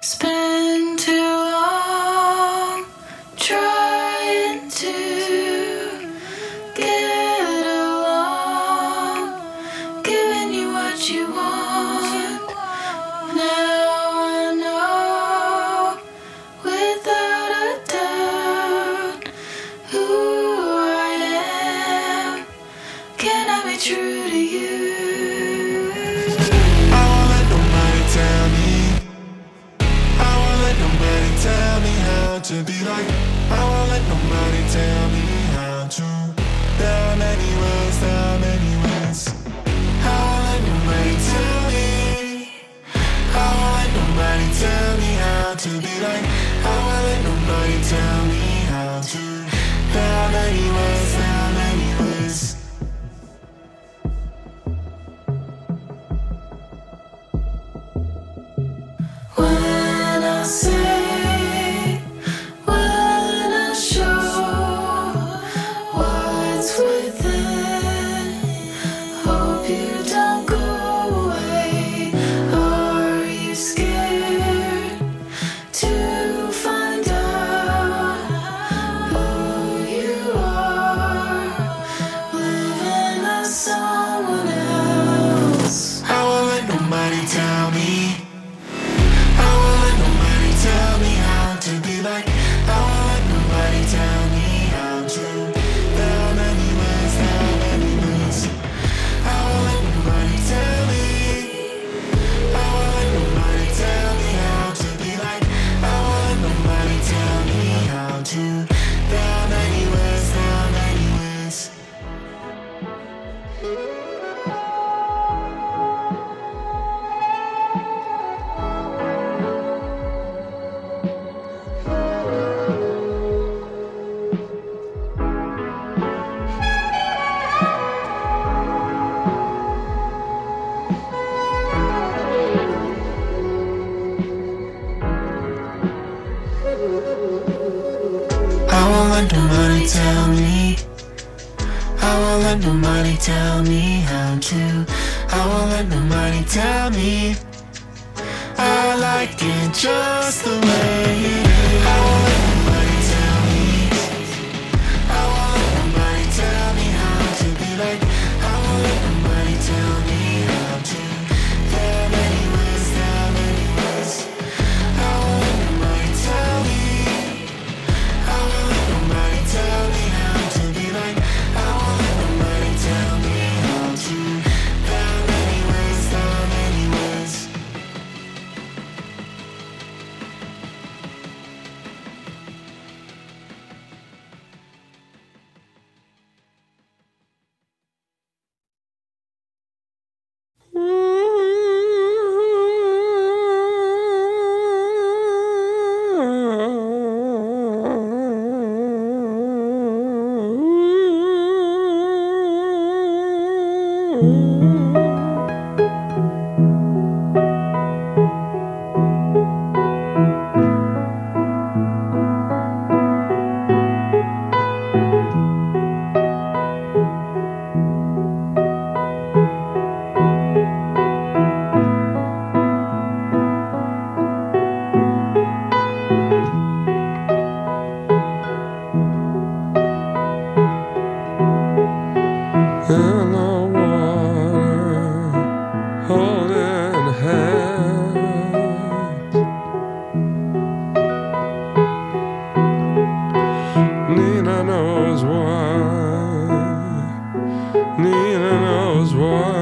Spend too long trying to get along, giving you what you want. Now I know without a doubt who I am. Can I be true to you? I won't let nobody tell me. I won't let nobody tell me how to be like. I won't let nobody tell me how to. There are many ways, there are many ways. I won't let nobody tell me. I won't let nobody tell me how to be like. I won't let nobody tell me how to. There are many ways, there are many ways. When I say, when I show what's within, hope you don't go away. Are you scared to find out who you are, living as someone else? I won't let nobody tell me. I won't let nobody tell me how to be like. I won't let nobody tell me how to. There are many ways, there are many ways. I won't let nobody tell me. I won't let nobody tell me how to be like. I won't let nobody tell me how to. There are many ways, there are many ways. I won't let nobody tell me. I won't let nobody tell me how to. I won't let nobody tell me. I like it just the way it is. I won't let nobody tell me. I won't let nobody tell me how to be like. I won't let nobody tell me how to. There are many ways, there are many ways. I won't let nobody tell me. I won't let nobody tell me how to be like. I won't let nobody tell me how to. There are many ways, there are many ways. In the water, holding hands. Nina knows why. Nina knows why.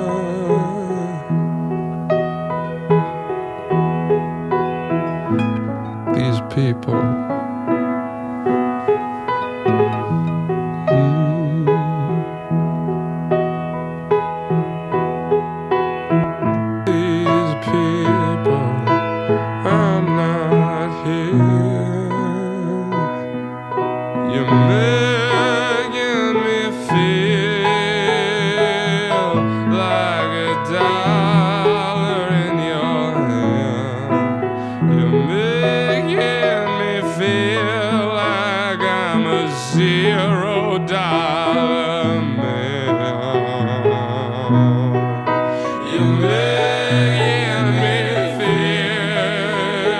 These people. These people are not here. You're making me feel like a dollar in your hand. You're making me feel like I'm a $0 man. You're making me feel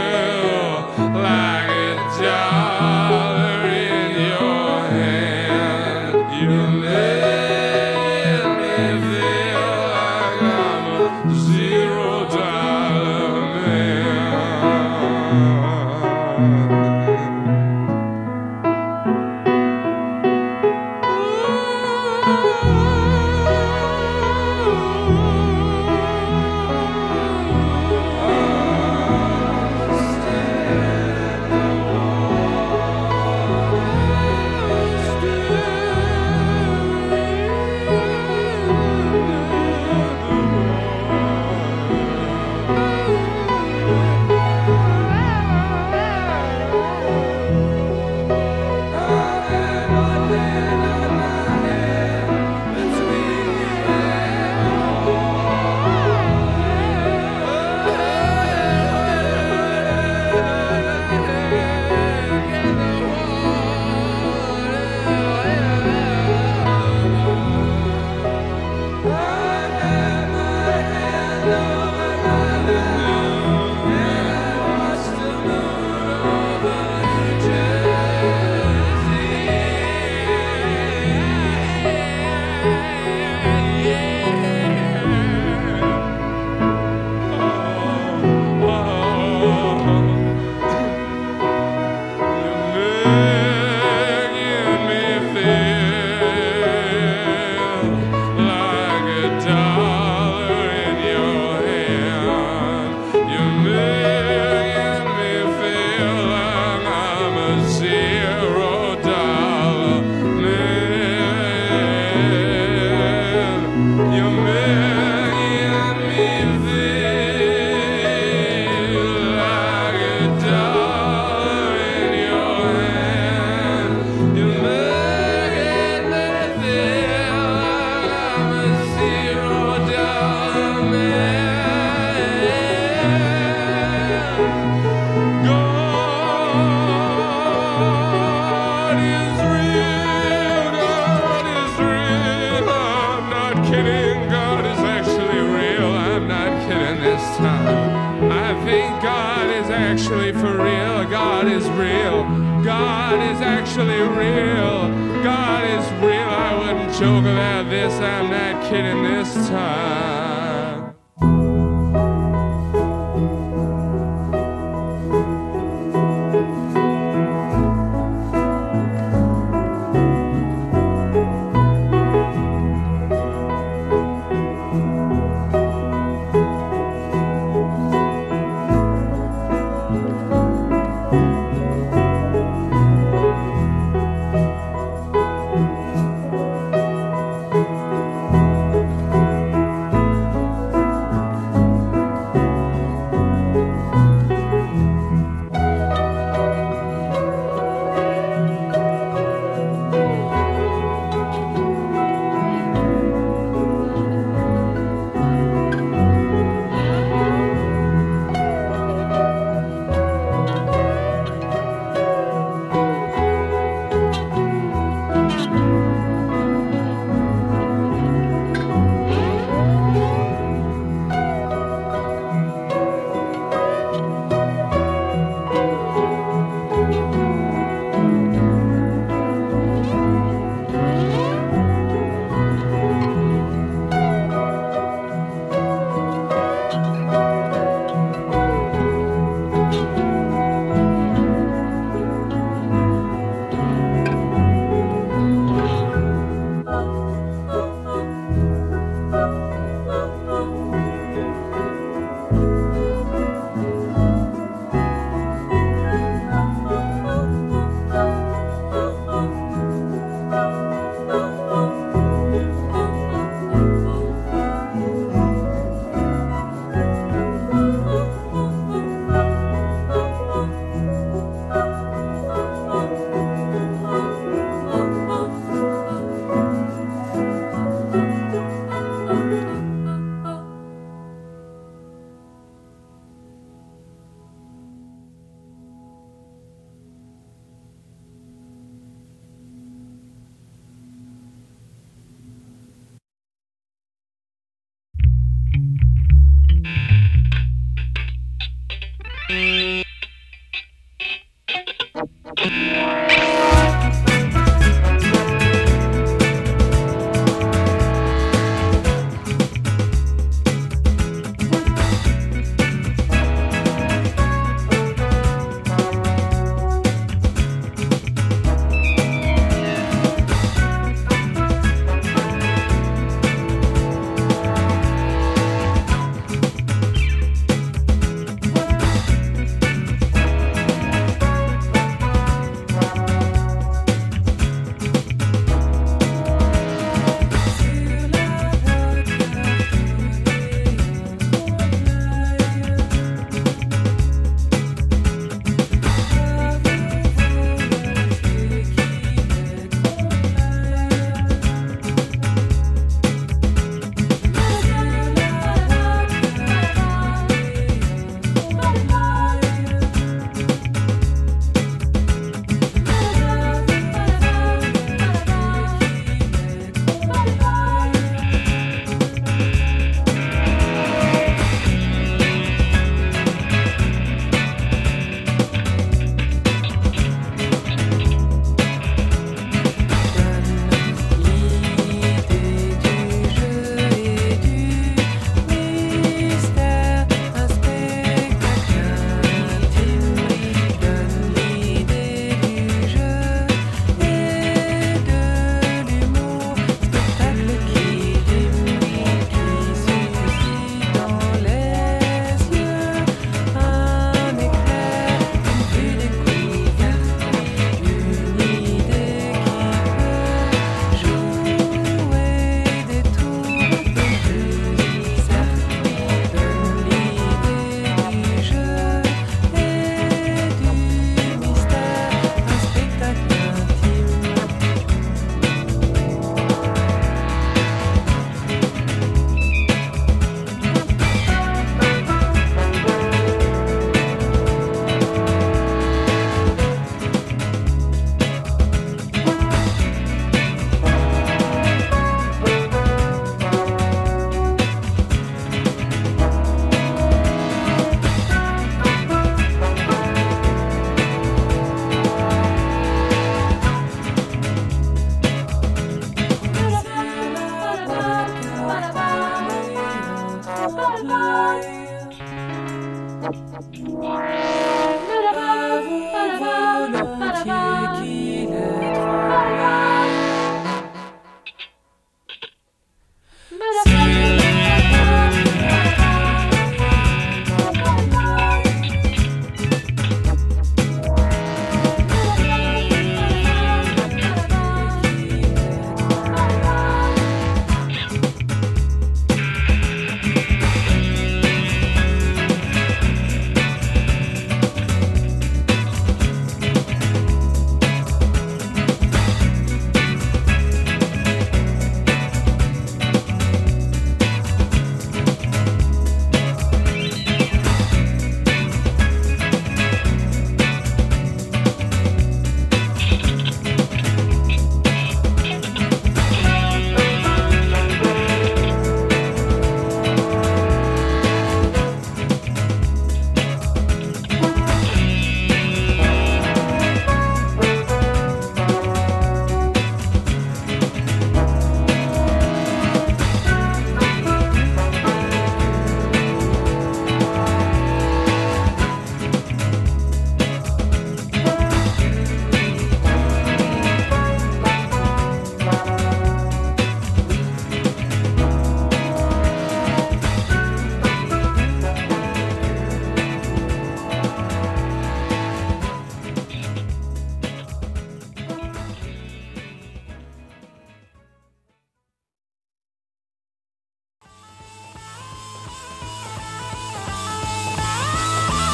actually for real. God is real. God is actually real. God is real. I wouldn't joke about this. I'm not kidding this time.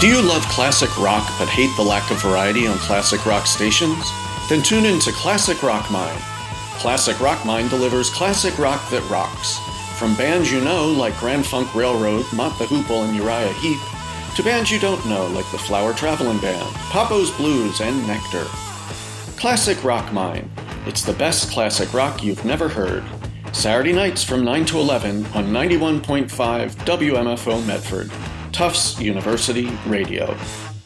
Do you love classic rock but hate the lack of variety on classic rock stations? Then tune in to Classic Rock Mine. Classic Rock Mine delivers classic rock that rocks. From bands you know like Grand Funk Railroad, Mott the Hoople, and Uriah Heep, to bands you don't know like the Flower Traveling Band, Papo's Blues, and Nectar. Classic Rock Mine. It's the best classic rock you've never heard. Saturday nights from 9 to 11 on 91.5 WMFO Medford, Tufts University Radio.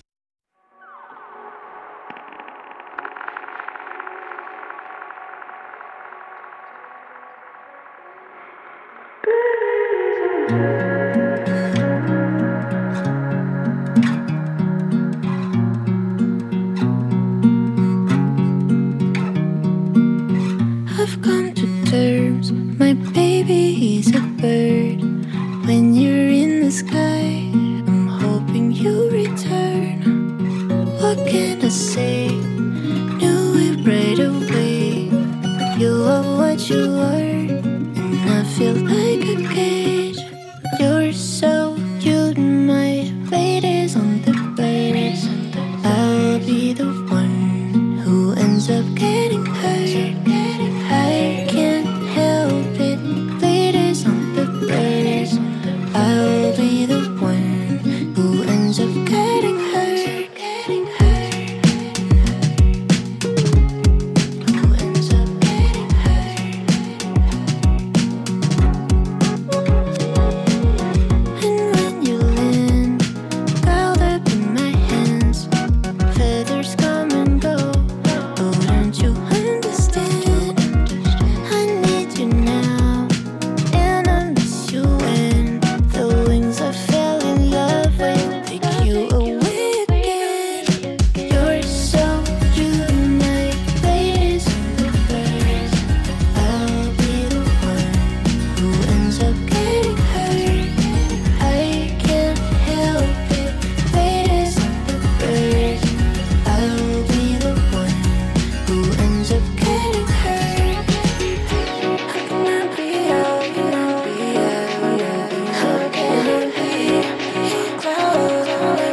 I've come to terms, my baby is a bird. When you're in the sky, I'm hoping you return. What can I say? Knew it right away. You are what you are, and I feel like a cage. You're so cute, my fate is on the birds. I'll be the one who ends up getting hurt. I can't help it, fate is on the birds. I'll be the one who ends up getting hurt. Who ends up getting hurt. And when you land, curled up in my hands, feathers come and go. Oh, don't you understand? I need you now, and I miss you when the wings I fell in love with take you away again. You're so cute, my fate is on the birds. I'll be the one who ends up getting hurt. I can't help it, fate is on the birds. I'll be the one who ends up getting hurt. How can I be out? How can I be your cloud?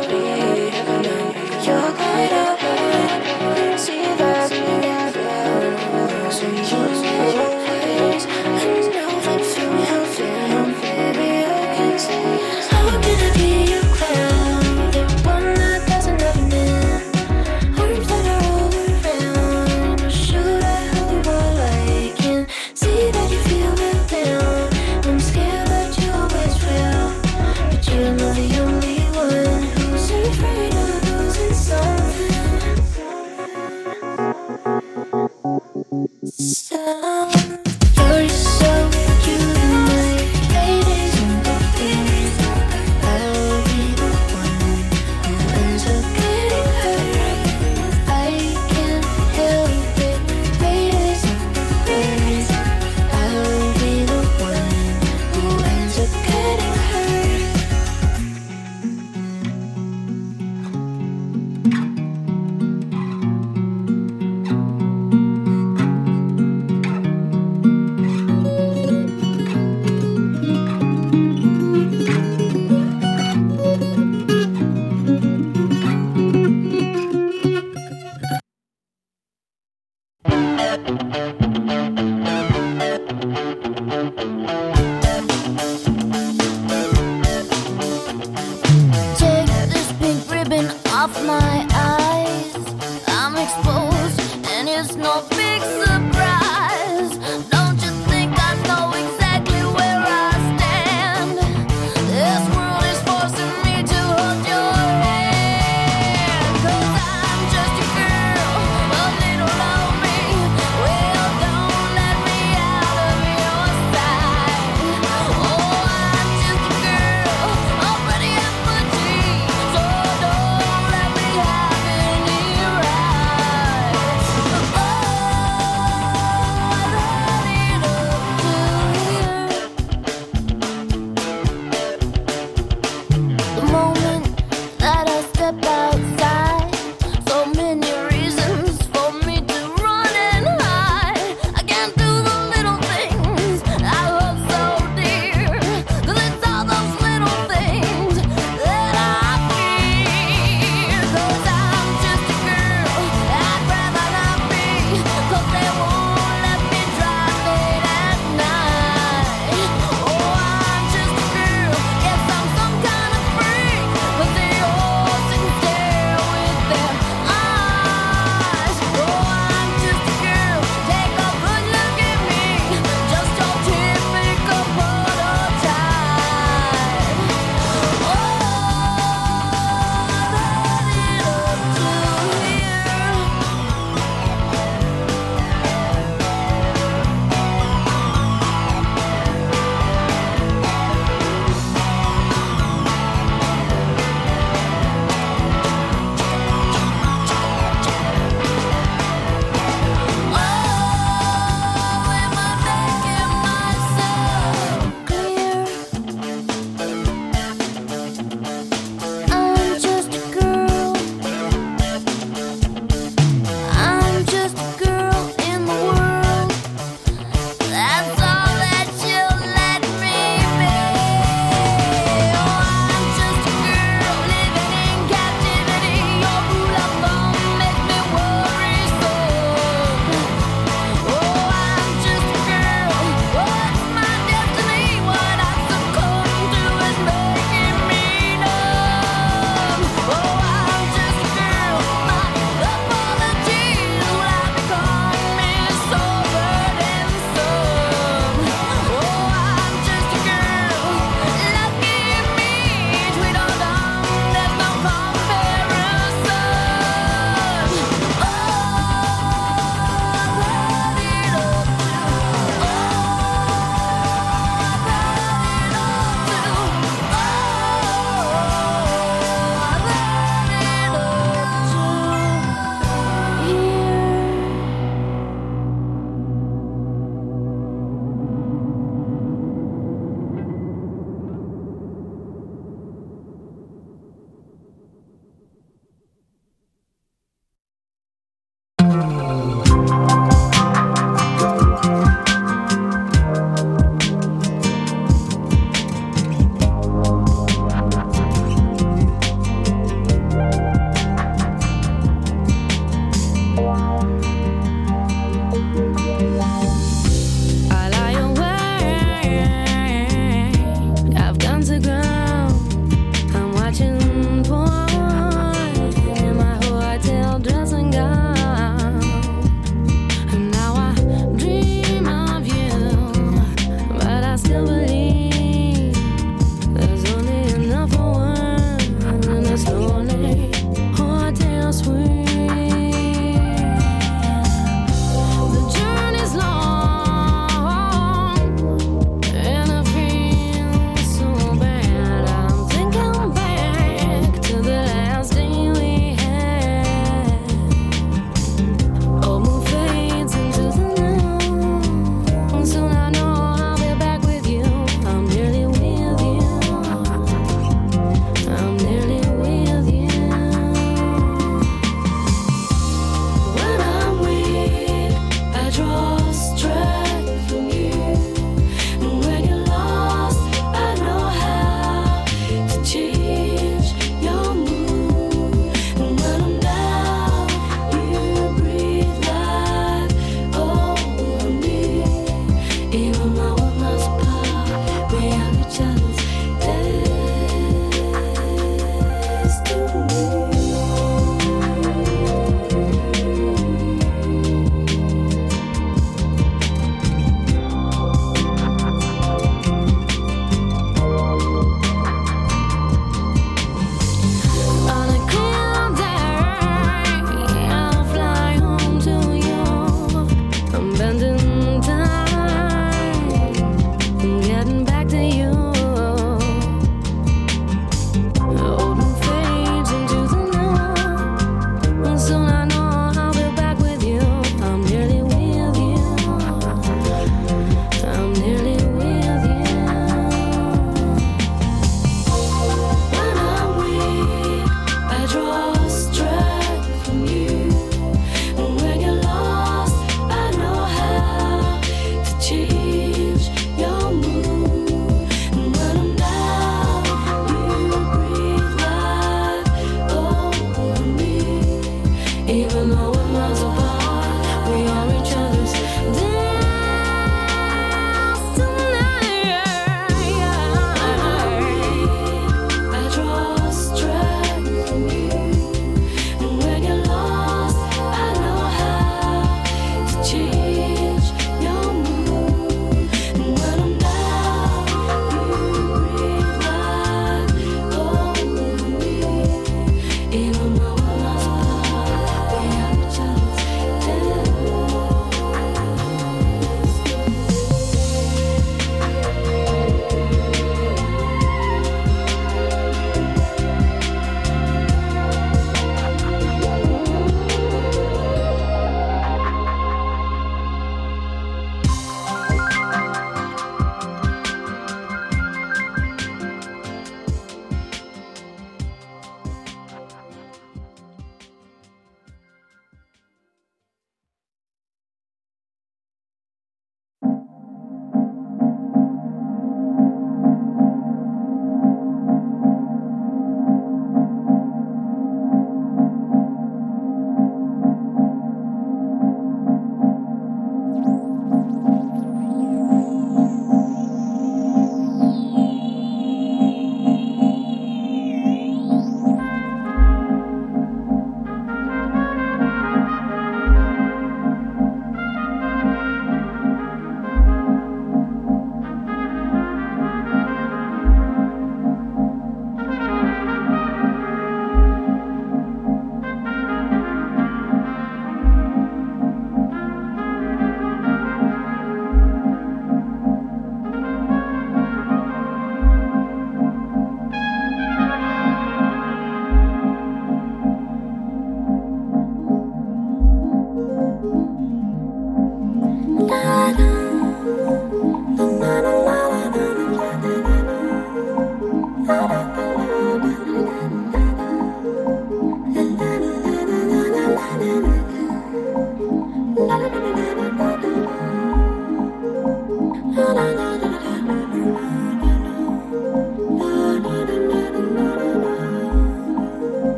You're quite up, see that so you're your place. I know that feel, baby, I can say. How can I be your cloud? The one that doesn't have an end. Arms that are all around. Or should I hold you while I can see that you feel it down? I'm scared that you always will, but you're not the only one who's afraid of losing something. You're so cute, my fate is on the birds. I'll be the one who ends up getting hurt. I can't help it, fate is on the birds. I'll be the one who ends up getting hurt. Take this pink ribbon off my eyes. I'm exposed, and it's no big surprise. Don't you think I know exactly where I stand? This world is forcing me to hold your hand. 'Cause I'm just a girl, a little lonely. Well, don't let me out of your sight. Oh, I'm just a girl, already at my dreams. So don't let me have any rights. Oh,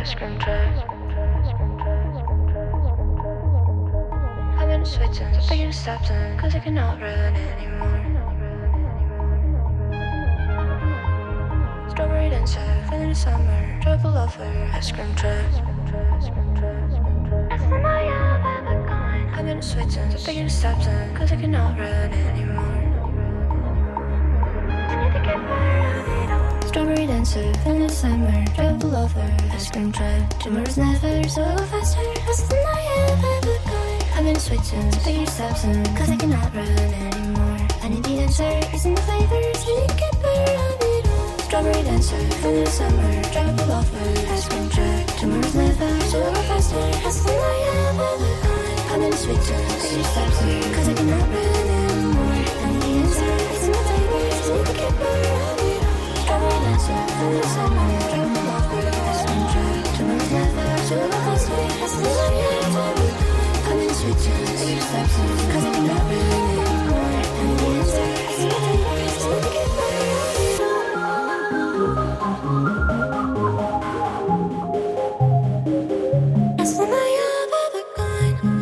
ice cream truck. I'm in Switzerland, so big steps in, cause I cannot run anymore. Strawberry dancer, feeling the summer, trouble over ice cream truck. That's the night I've ever gone. I'm in Switzerland, so big steps in, cause I cannot run anymore. Strawberry dancer, feeling the summer, trouble over ice cream truck. Tomorrow's never so faster, that's the night I've ever gone. I'm in Switzerland, so big steps in, cause I cannot run anymore. I need the answers and the flavors, you can get better on it all. Strawberry dancer, feeling the summer, trouble over ice cream truck. Tomorrow's never so faster, that's the night I've ever gone. I'm in Switzerland, so big steps in, cause I cannot run anymore. I need the answers and the flavors, you can get better on it all. Strawberry dancer, feeling the summer, trouble over ice cream truck. Tomorrow's never so faster, that's the night I've ever gone. I'm in Switzerland, big steps in, cause I cannot run anymore. I need the answers and the flavors, you can get better on it all. That's the night I've ever gone.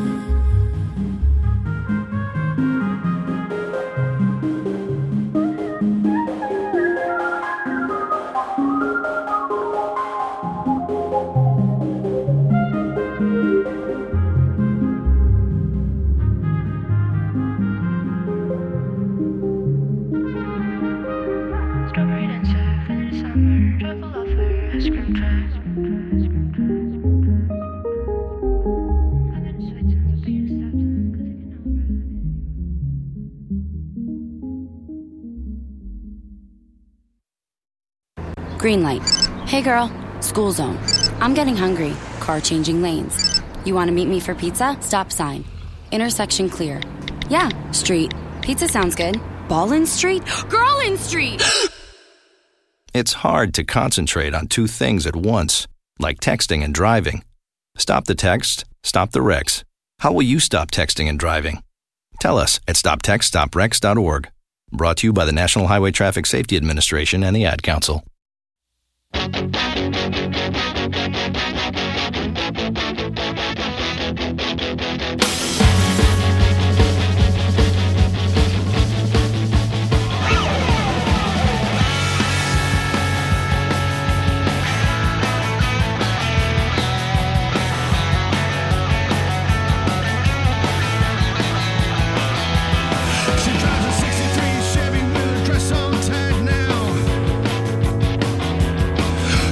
Strawberry dancer, feeling the summer, trouble over ice cream truck. I'm in Switzerland, so big steps in, cause I cannot run. Green light. Hey girl, school zone. I'm getting hungry. Car changing lanes. You want to meet me for pizza? Stop sign. Intersection clear. Yeah, street. Pizza sounds good. Ballin' Street? Girlin' Street! It's hard to concentrate on two things at once, like texting and driving. Stop the text, stop the wrecks. How will you stop texting and driving? Tell us at stoptextstopwrecks.org. Brought to you by the National Highway Traffic Safety Administration and the Ad Council. She drives a 63 Chevy with a dress on tight now.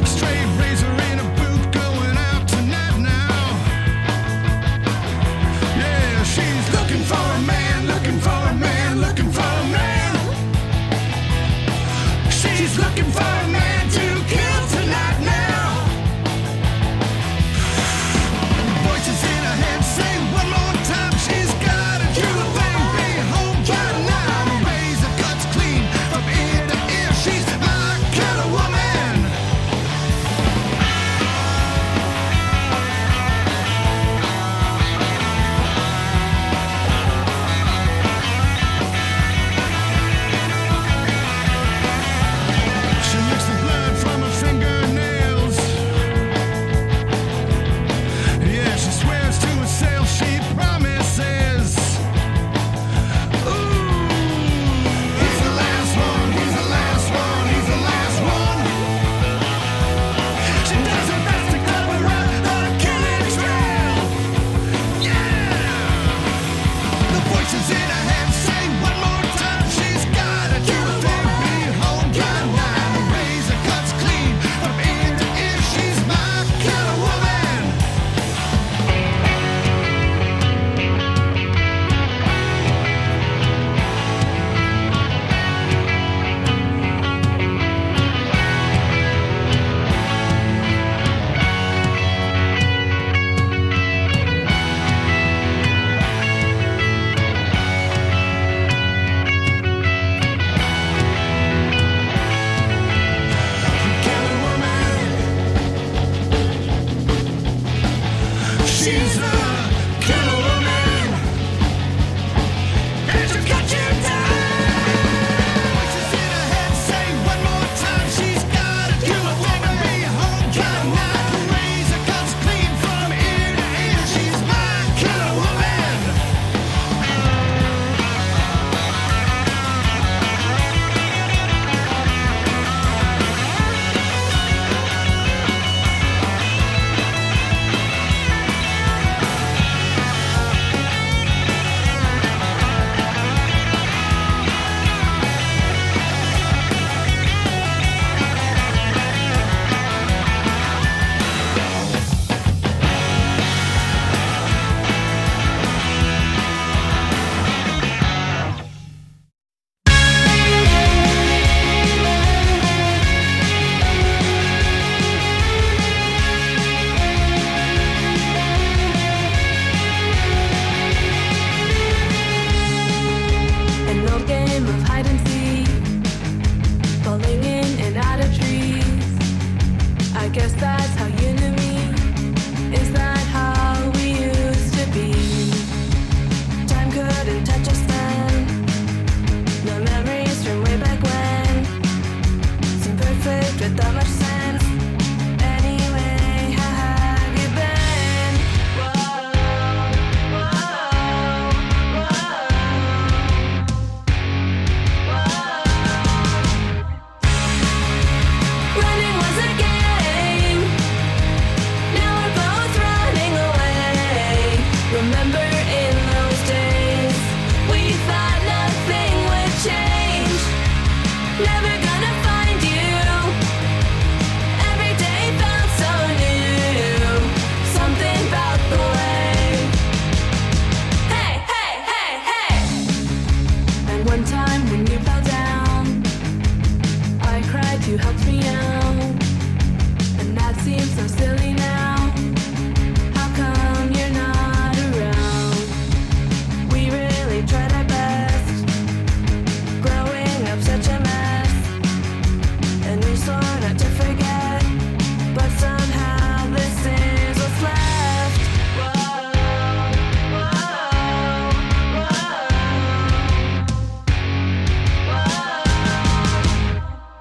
One time when you fell down, I cried, you helped me out. And that seems so silly now. How come you're not around? We really tried our best, growing up such a mess. And we swore not to forget, but somehow this is what's left. Whoa, whoa, whoa, whoa.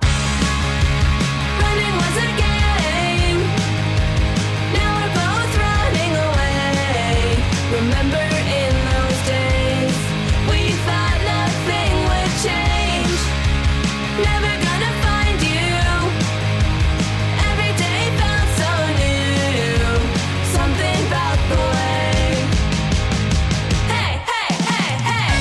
Running was a game, now we're both running away. Remember in those days, we thought nothing would change. Never gonna find you. Every day felt so new. Something about the way. Hey, hey, hey, hey.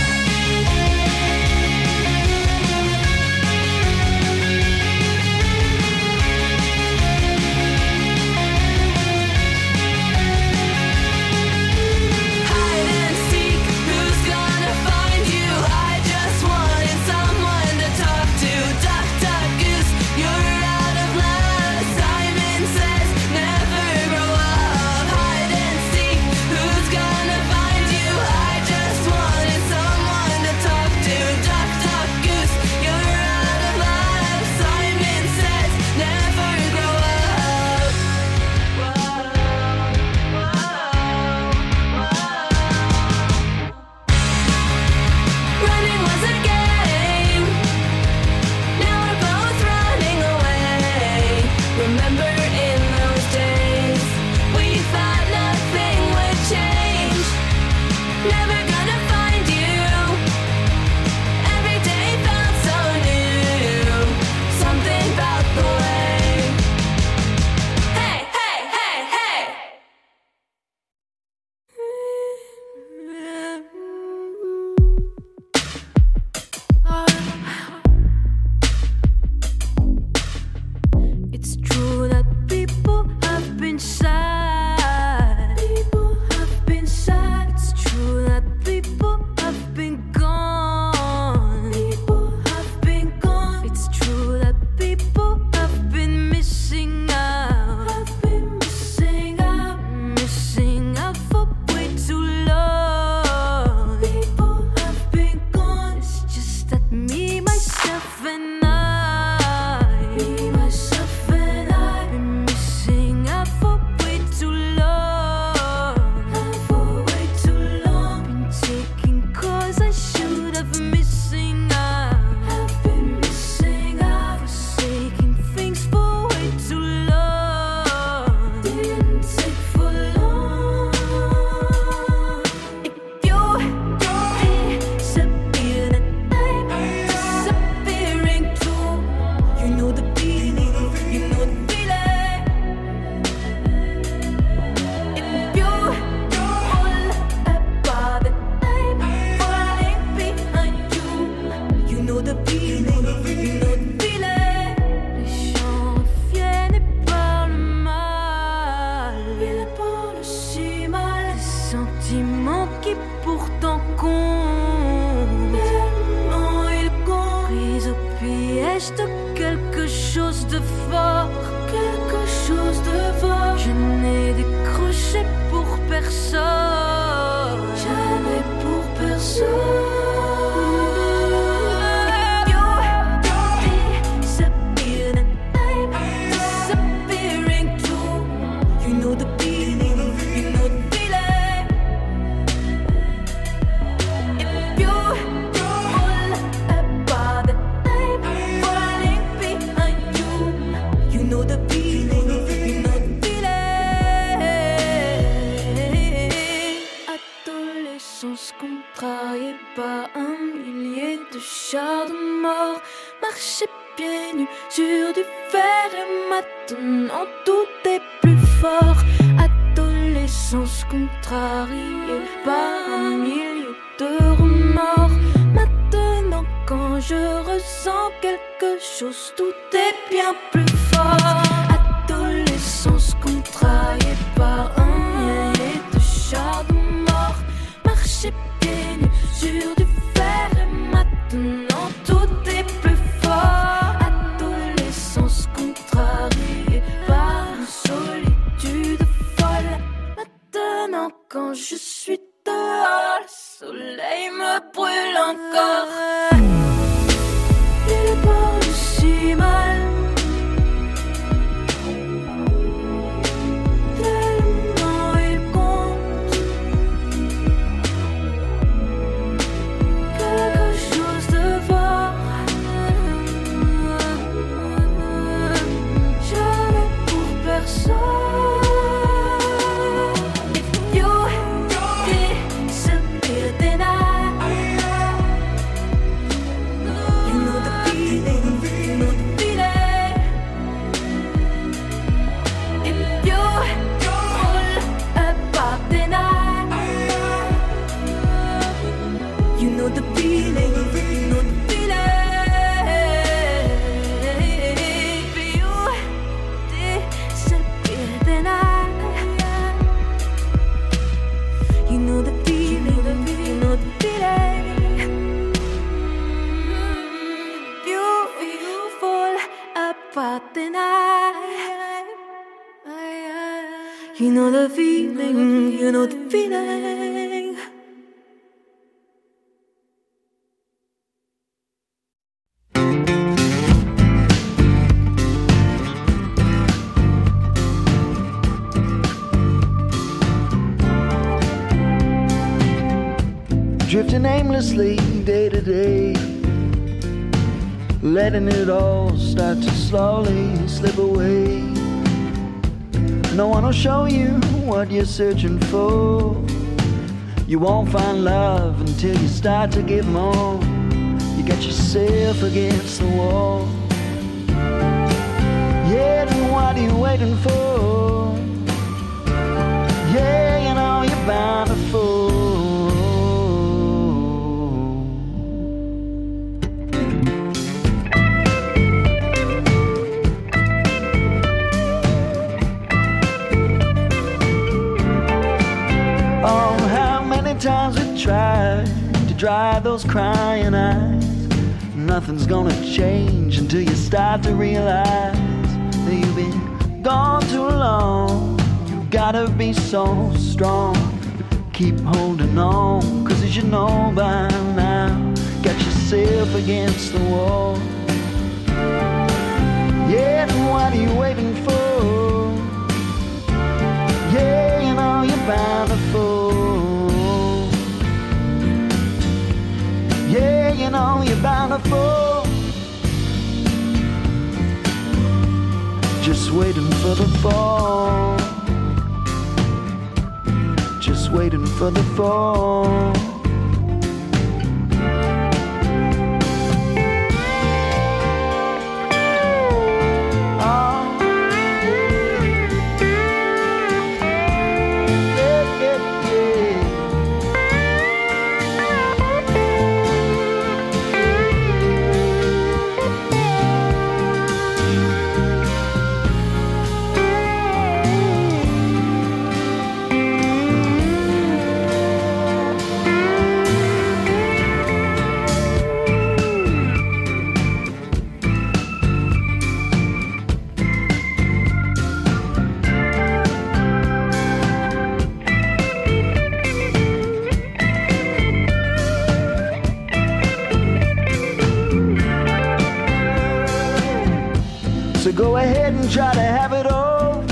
Hide and seek, who's gonna find you? I just wanted someone to talk to. Duck, duck, goose, you're out of luck. Simon says never grow up. Hide and seek, who's gonna find you? I just wanted someone to talk to. Duck, duck, goose, you're out of luck. Simon says never grow up. Whoa, whoa, whoa. Running was a game, now we're both running away. Remember in those days, we thought nothing would change. Never gonna find you. Every day felt so new. Something about the way. Hey, hey, hey, hey. It's true that people have been sad. People have been sad. It's true that people have been gone. People have been gone. It's true that people have been missing out. Have been missing out for way too long. People have been gone. It's just that me, myself, and I. Me, myself, and I. Been missing out for way too long. For way too long. Been taking calls I should have missing out. Have been missing out. Forsaking things for way too long. Didn't take for long. If you disappear, then I'm disappearing too. You know the feeling, you know the feeling. If you fall apart, then I'm falling behind you. You know the feeling, you know the feeling. Les gens reviennent et parlent mal. Ils parlent si mal. Des sentiments qui pourtant comptent. Tellement ils comptent. Pris au piège de quelque chose de fort. Quelque chose de fort. Je n'ai décroché pour personne. Jamais pour personne. You disappear, then I'm disappearing too. You know the feeling, you know the feeling. If you fall apart, then I'm falling behind you. You know the feeling, you know the feeling. Adolescence contrariée par un millier de chars de mort. Marcher pieds nus sur du fer et maintenant tout est plus fort. Adolescence contrariée par un millier de remords. Maintenant quand je ressens quelque chose, tout est bien plus fort. Adolescence contrariée par un millier de chars de mort. Marcher pieds nus sur du fer et maintenant Maintenant tout est plus fort. Adolescence contrariée par une solitude folle. Maintenant quand je suis dehors, le soleil me brûle encore. Il parle si mal, tellement il compte quelque chose de fort. Jamais pour personne. If you disappear, then you know the feeling, you know the feeling. If you fall apart, then you know the feeling, you know the feeling. If you disappear, then you know the feeling, you know the feeling. If you fall apart, then you know the feeling, you know the feeling. Drifting aimlessly day to day, letting it all start to slowly slip away. No one will show you what you're searching for. You won't find love until you start to give more. You got yourself against the wall. Yeah, then what are you waiting for? Yeah, you know you're bound to fall. Times we tried to dry those crying eyes. Nothing's gonna change until you start to realize that you've been gone too long. You gotta be so strong. Keep holding on, cause as you know by now, got yourself against the wall. Yeah, then what are you waiting for? Yeah, you know you're bound to fall. Yeah, you know you're bound to fall. Just waiting for the fall. Just waiting for the fall. So go ahead and try to have it all.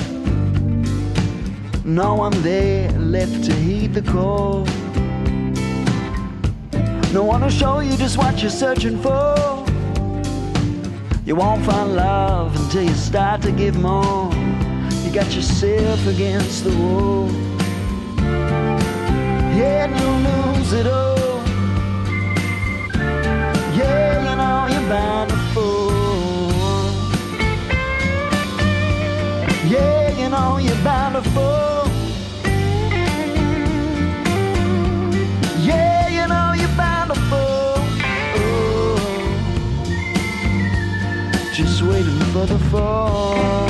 No one there left to heed the call. No one will show you just what you're searching for. You won't find love until you start to give more. You got yourself against the wall. Yeah, and you'll lose it all. Yeah, you know you're bound to fall. Yeah, you know you're bound to fall. Yeah, you know you're bound to fall. Oh, just waiting for the fall.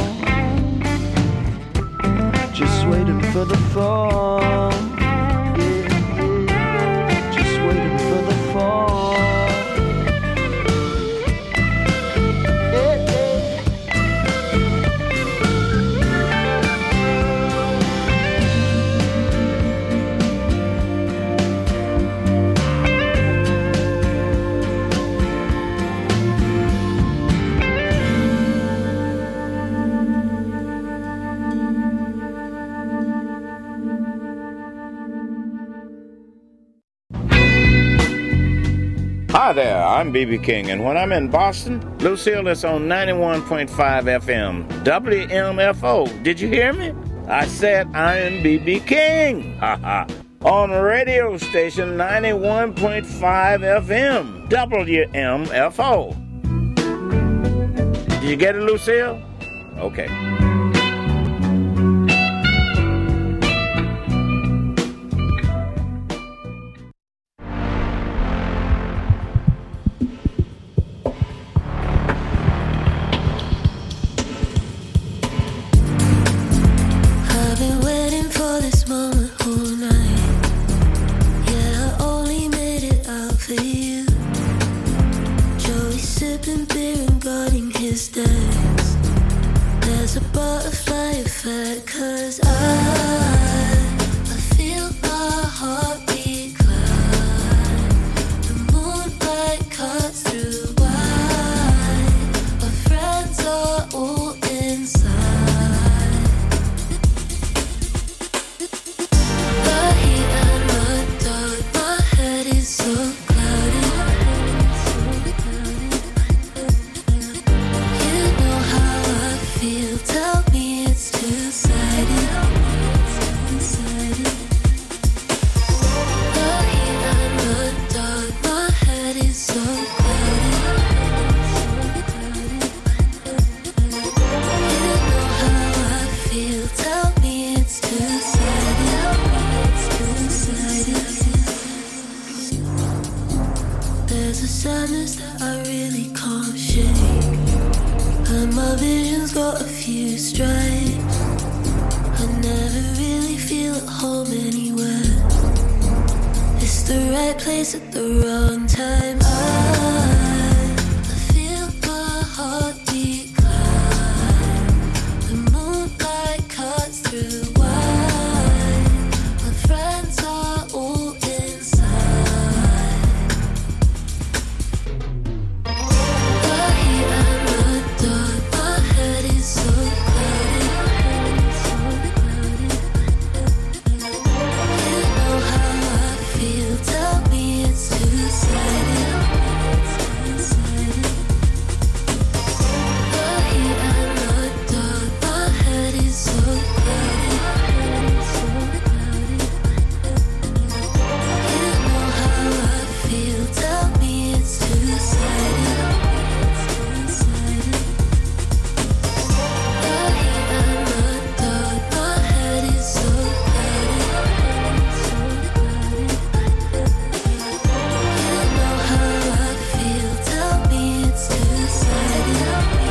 Just waiting for the fall. Yeah, yeah. Just waiting for the fall. Hi there, I'm B.B. King, and when I'm in Boston, Lucille is on 91.5 FM, WMFO. Did you hear me? I said I am B.B. King. Ha ha. On radio station 91.5 FM, WMFO. Did you get it, Lucille? Okay. I've been waiting for this moment all night. Yeah, I only made it out for you. Joey sipping beer and guarding his decks. There's a butterfly effect, 'cause I feel my heartbeat climb. The moonlight cuts through white. My friends are all inside. The heat and the dark, my head is so cloudy. You know how I feel, tell me it's two-sided. The heat and the dark, my head is so cloudy. You know how I feel, tell me it's two-sided. There's a sadness that I really can't shake, and my vision's got a few stripes. I never really feel at home anywhere. It's the right place at the wrong time. I feel my heartbeat climb. The moonlight cuts through white. My friends are all inside. The heat and the dark, my head is so cloudy. You know how I feel, tell me it's two-sided. The heat and the dark, my head is so cloudy. You know how I feel, tell me it's two-sided. The heat and the dark, my head is so cloudy. You know how I feel, tell me it's two-sided.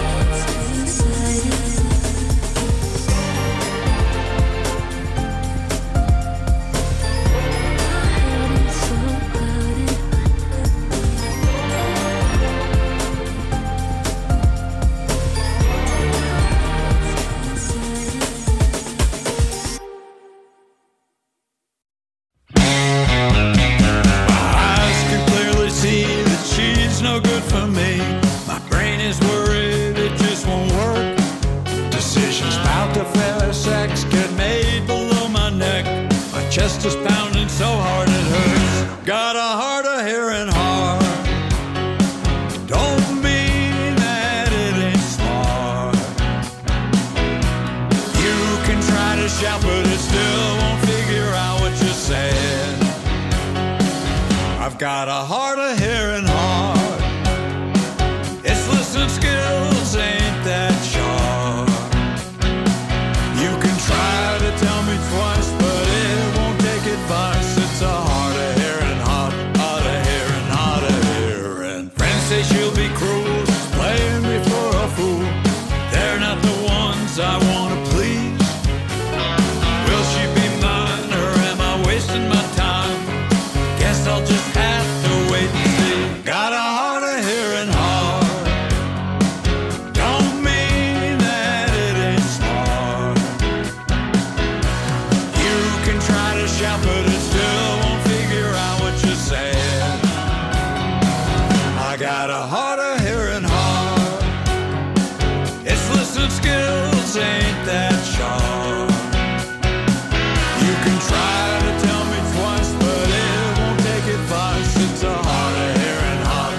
Eyes can clearly see that she's no good for me. My brain is worried it just won't work. Decisions about the fair sex get made below my neck. My chest is pounding so hard it hurts. Got a heart of hearing heart. Don't mean that it ain't smart. You can try to shout, but it still won't figure out what you said. I've got a heart of hearing heart. Its listening skills ain't that sharp. You can try to tell me twice, but it won't take advice. It's a hard of hearing heart, hard of hearing, hard of hearing. Friends say she'll be cruel, she's playing me for a fool. They're not the ones I want to please. Will she be mine, or am I wasting my time? Guess I'll just have to wait and see. Got a heart of hearing heart. Don't mean that it ain't smart. You can try to shout, but it still won't figure out what you said. I got a heart of hearing heart. Its listening skills ain't that sharp. You can try to tell me twice, but it won't take advice. It's a hard of hearing heart,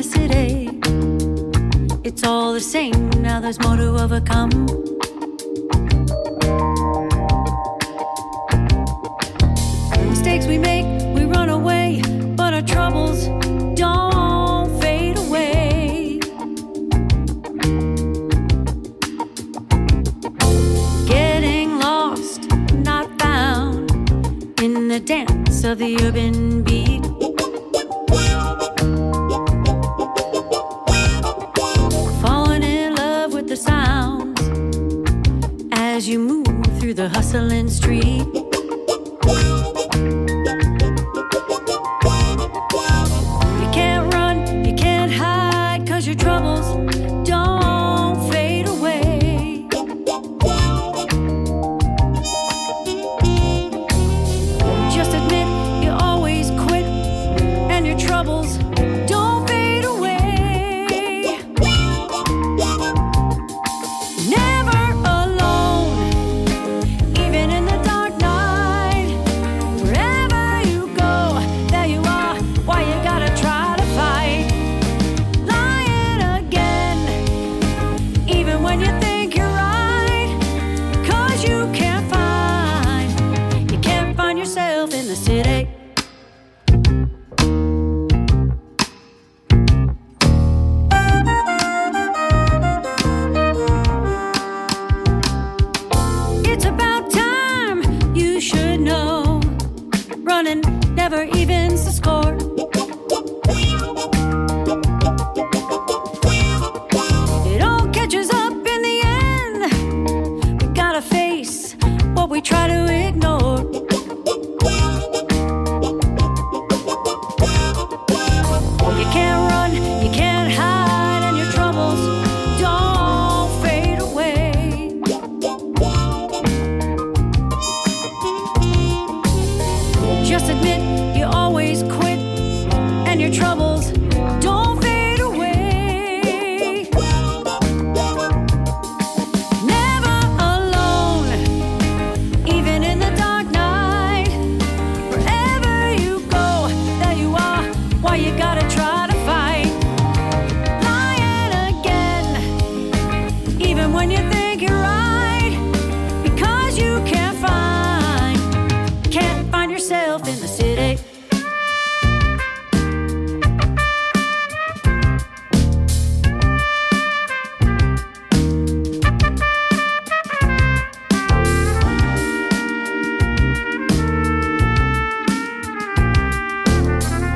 city. It's all the same, now there's more to overcome. Mistakes we make, we run away, but our troubles don't fade away. Getting lost, not found, in the dance of the urban beat. Falling in love with the sounds as you move through the hustling streets.